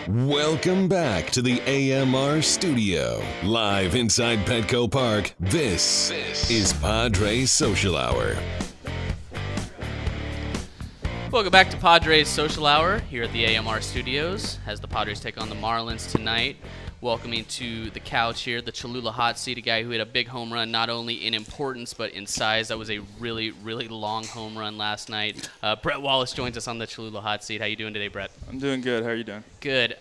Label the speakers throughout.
Speaker 1: Welcome back to the AMR studio. Live inside Petco Park, this is Padres Social Hour.
Speaker 2: Welcome back to Padres Social Hour here at the AMR studios as the Padres take on the Marlins tonight. Welcoming to the couch here, the Cholula hot seat, a guy who hit a big home run, not only in importance but in size. That was a really, really long home run last night. Brett Wallace joins us on the Cholula hot seat. How you doing today, Brett?
Speaker 3: I'm doing good. How are you doing?
Speaker 2: Good.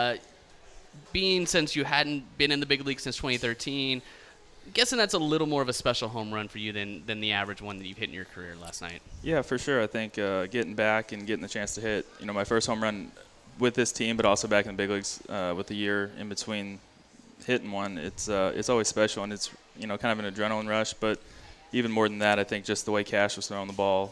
Speaker 2: Being since you hadn't been in the big league since 2013, I'm guessing that's a little more of a special home run for you than the average one that you've hit in your career last night.
Speaker 3: Yeah, for sure. I think getting back and getting the chance to hit, my first home run with this team, but also back in the big leagues with the year in between hitting one, it's always special, and it's kind of an adrenaline rush. But even more than that, I think just the way Cash was throwing the ball,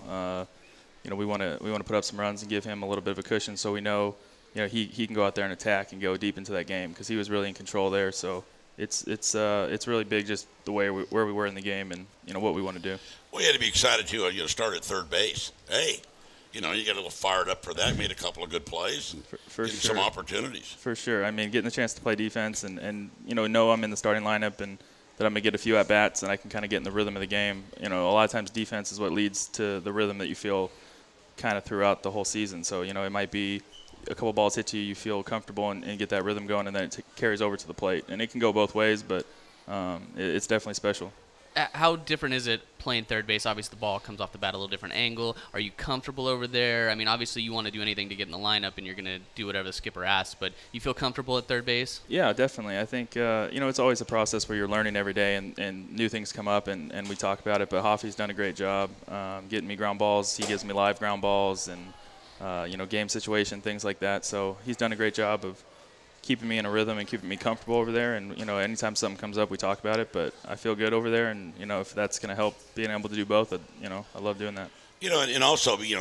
Speaker 3: we want to put up some runs and give him a little bit of a cushion, so we know he can go out there and attack and go deep into that game because he was really in control there. So it's really big just the way where we were in the game and what we want to do.
Speaker 4: Well, you had to be excited too. Start at third base. Hey. You got a little fired up for that, made a couple of good plays, and
Speaker 3: for
Speaker 4: getting
Speaker 3: sure.
Speaker 4: some opportunities.
Speaker 3: For sure. I mean, getting the chance to play defense and know I'm in the starting lineup and that I'm going to get a few at-bats and I can kind of get in the rhythm of the game. A lot of times defense is what leads to the rhythm that you feel kind of throughout the whole season. So, it might be a couple balls hit you feel comfortable and get that rhythm going, and then it carries over to the plate. And it can go both ways, but it's definitely special.
Speaker 2: How different is it playing third base? Obviously, the ball comes off the bat a little different angle. Are you comfortable over there? I mean, obviously, you want to do anything to get in the lineup, and you're going to do whatever the skipper asks. But you feel comfortable at third base?
Speaker 3: Yeah, definitely. I think, it's always a process where you're learning every day, and new things come up, and we talk about it. But Hoffy's done a great job getting me ground balls. He gives me live ground balls and, game situation, things like that. So he's done a great job of keeping me in a rhythm and keeping me comfortable over there. And, anytime something comes up, we talk about it. But I feel good over there. And, if that's going to help being able to do both, I love doing that.
Speaker 4: And also, being,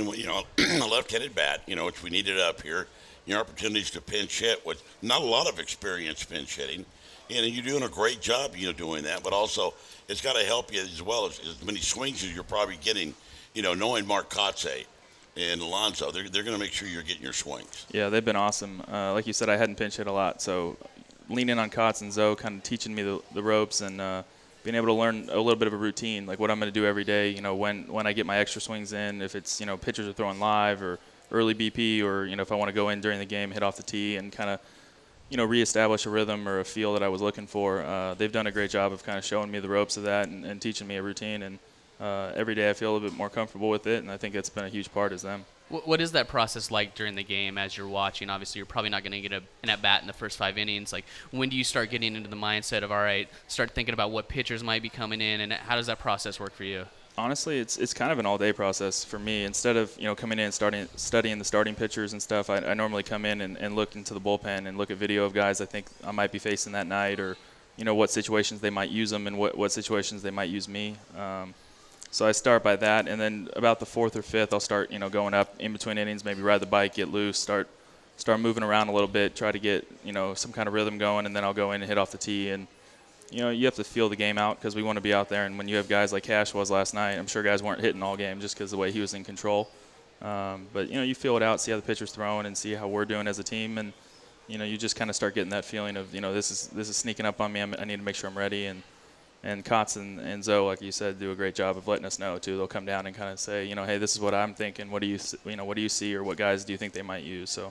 Speaker 4: a left-handed bat, which we needed up here, opportunities to pinch hit with not a lot of experience pinch hitting. And you're doing a great job, doing that. But also, it's got to help you as well as many swings as you're probably getting, knowing Mark Kotze and Alonso, they're going to make sure you're getting your swings.
Speaker 3: Yeah, they've been awesome. Like you said, I hadn't pinch hit a lot, so leaning on Kotz and Zoe kind of teaching me the ropes and being able to learn a little bit of a routine, like what I'm going to do every day, when I get my extra swings in, if it's, pitchers are throwing live or early BP or, if I want to go in during the game, hit off the tee and kind of, reestablish a rhythm or a feel that I was looking for. They've done a great job of kind of showing me the ropes of that and teaching me a routine, and every day I feel a little bit more comfortable with it, and I think it's been a huge part as them.
Speaker 2: What is that process like during the game as you're watching? Obviously, you're probably not going to get an at-bat in the first 5 innings. Like, when do you start getting into the mindset of, all right, start thinking about what pitchers might be coming in, and how does that process work for you?
Speaker 3: Honestly, it's kind of an all-day process for me. Instead of, coming in and studying the starting pitchers and stuff, I normally come in and look into the bullpen and look at video of guys I think I might be facing that night or, what situations they might use them and what situations they might use me. So I start by that, and then about the 4th or 5th, I'll start, going up in between innings, maybe ride the bike, get loose, start moving around a little bit, try to get, some kind of rhythm going, and then I'll go in and hit off the tee. And, you have to feel the game out because we want to be out there. And when you have guys like Cash was last night, I'm sure guys weren't hitting all game just because the way he was in control. But, you feel it out, see how the pitcher's throwing, and see how we're doing as a team. And, you just kind of start getting that feeling of, this is sneaking up on me. I need to make sure I'm ready. And Kotz and Zoe, like you said, do a great job of letting us know too. They'll come down and kind of say, hey, this is what I'm thinking. What do you see, or what guys do you think they might use? So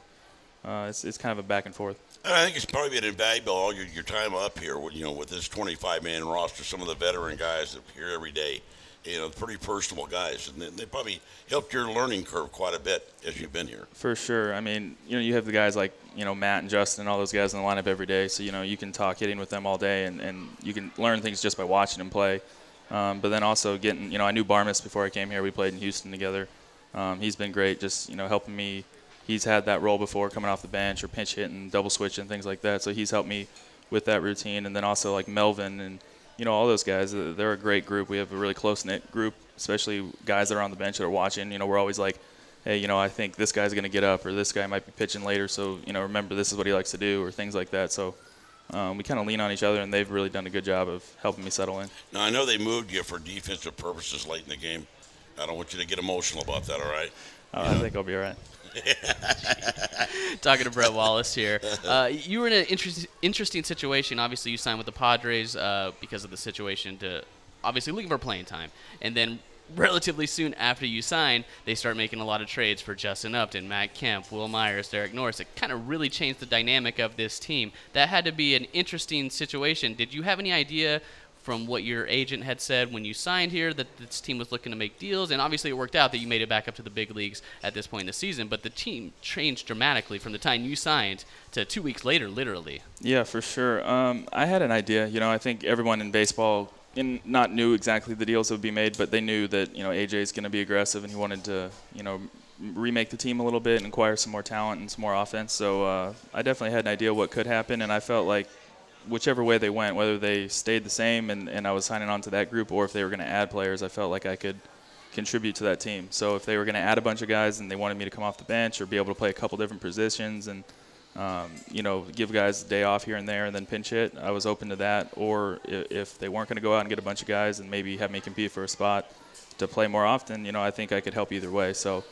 Speaker 3: it's kind of a back and forth.
Speaker 4: And I think it's probably been invaluable all your time up here. With this 25-man roster, some of the veteran guys that are here every day, pretty personable guys, and they probably helped your learning curve quite a bit as you've been here.
Speaker 3: For sure. I mean, you have the guys like Matt and Justin and all those guys in the lineup every day, so you can talk hitting with them all day, and you can learn things just by watching them play. But then also getting, I knew Barmas before I came here. We played in Houston together. He's been great, just helping me. He's had that role before, coming off the bench or pinch hitting, double switching, things like that. So he's helped me with that routine. And then also like Melvin and all those guys, they're a great group. We have a really close-knit group, especially guys that are on the bench that are watching. We're always like, hey, I think this guy's going to get up or this guy might be pitching later, so, remember this is what he likes to do or things like that. So we kind of lean on each other, and they've really done a good job of helping me settle in.
Speaker 4: Now, I know they moved you for defensive purposes late in the game. I don't want you to get emotional about that, all right?
Speaker 3: I think I'll be all right.
Speaker 2: Talking to Brett Wallace here. You were in an interesting situation. Obviously, you signed with the Padres because of the situation to obviously looking for playing time. And then relatively soon after you signed, they start making a lot of trades for Justin Upton, Matt Kemp, Will Myers, Derek Norris. It kind of really changed the dynamic of this team. That had to be an interesting situation. Did you have any idea from what your agent had said when you signed here that this team was looking to make deals? And obviously it worked out that you made it back up to the big leagues at this point in the season, but the team changed dramatically from the time you signed to 2 weeks later, literally.
Speaker 3: Yeah, for sure. I had an idea. I think everyone in baseball not knew exactly the deals that would be made, but they knew that, AJ is going to be aggressive and he wanted to, remake the team a little bit and acquire some more talent and some more offense. So I definitely had an idea what could happen, and I felt like whichever way they went, whether they stayed the same and I was signing on to that group, or if they were going to add players, I felt like I could contribute to that team. So if they were going to add a bunch of guys and they wanted me to come off the bench or be able to play a couple different positions and, give guys a day off here and there and then pinch hit, I was open to that. Or if they weren't going to go out and get a bunch of guys and maybe have me compete for a spot to play more often, I think I could help either way. So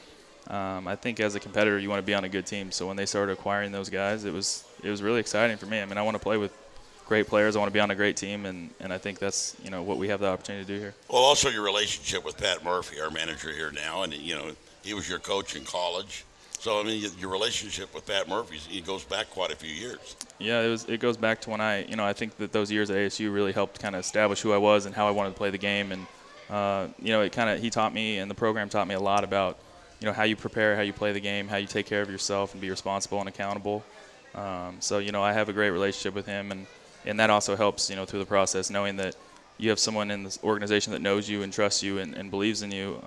Speaker 3: I think as a competitor, you want to be on a good team. So when they started acquiring those guys, it was really exciting for me. I mean, I want to play with great players. I want to be on a great team, and I think that's what we have the opportunity to do here.
Speaker 4: Well, also your relationship with Pat Murphy, our manager here now, and he was your coach in college. So I mean, your relationship with Pat Murphy, it goes back quite a few years.
Speaker 3: Yeah, it goes back to when I think that those years at ASU really helped kind of establish who I was and how I wanted to play the game, and he taught me, and the program taught me a lot about how you prepare, how you play the game, how you take care of yourself and be responsible and accountable. So I have a great relationship with him, and that also helps, through the process, knowing that you have someone in this organization that knows you and trusts you and believes in you.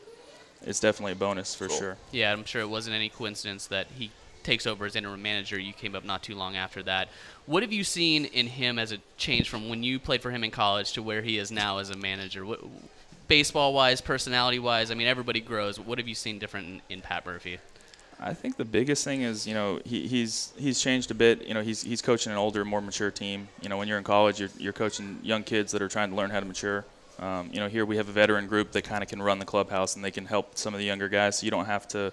Speaker 3: It's definitely a bonus for sure.
Speaker 2: Yeah, I'm sure it wasn't any coincidence that he takes over as interim manager. You came up not too long after that. What have you seen in him as a change from when you played for him in college to where he is now as a manager? Baseball-wise, personality-wise, I mean, everybody grows. What have you seen different in Pat Murphy?
Speaker 3: I think the biggest thing is, he's changed a bit. He's coaching an older, more mature team. When you're in college, you're coaching young kids that are trying to learn how to mature. Here we have a veteran group that kind of can run the clubhouse and they can help some of the younger guys. So you don't have to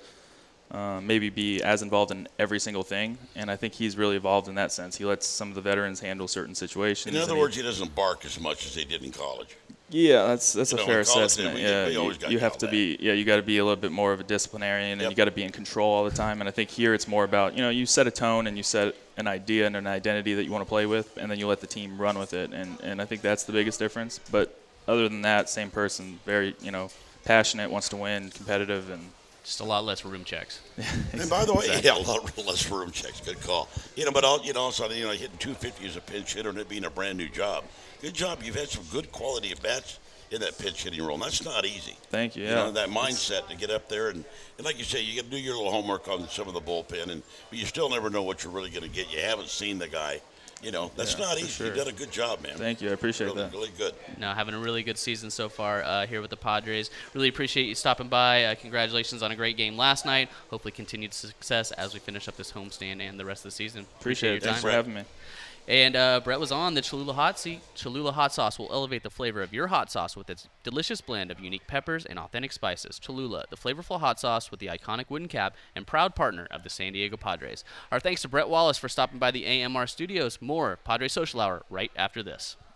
Speaker 3: maybe be as involved in every single thing. And I think he's really evolved in that sense. He lets some of the veterans handle certain situations.
Speaker 4: In other words, he doesn't bark as much as they did in college.
Speaker 3: Yeah, that's a fair assessment. Yeah, you have to be. Yeah, you got to be a little bit more of a disciplinarian, and you got to be in control all the time. And I think here it's more about you set a tone and you set an idea and an identity that you want to play with, and then you let the team run with it. And I think that's the biggest difference. But other than that, same person, very passionate, wants to win, competitive, and
Speaker 2: just a lot less room checks.
Speaker 4: Exactly. And by the way, a lot less room checks. Good call. But also hitting 250 as a pinch hitter and it being a brand new job. Good job. You've had some good quality at bats in that pinch hitting role. And that's not easy.
Speaker 3: Thank you. Yeah.
Speaker 4: That mindset to get up there and like you say, you got to do your little homework on some of the bullpen, but you still never know what you're really going to get. You haven't seen the guy. That's not easy.
Speaker 3: Sure.
Speaker 4: You've done a good job, man.
Speaker 3: Thank you. I appreciate that.
Speaker 4: Really good.
Speaker 2: No, having a really good season so far here with the Padres. Really appreciate you stopping by. Congratulations on a great game last night. Hopefully continued success as we finish up this homestand and the rest of the season.
Speaker 3: Appreciate it. Thanks for having me.
Speaker 2: And Brett was on the Cholula Hot Seat. Cholula Hot Sauce will elevate the flavor of your hot sauce with its delicious blend of unique peppers and authentic spices. Cholula, the flavorful hot sauce with the iconic wooden cap and proud partner of the San Diego Padres. Our thanks to Brett Wallace for stopping by the AMR studios. More Padres Social Hour right after this.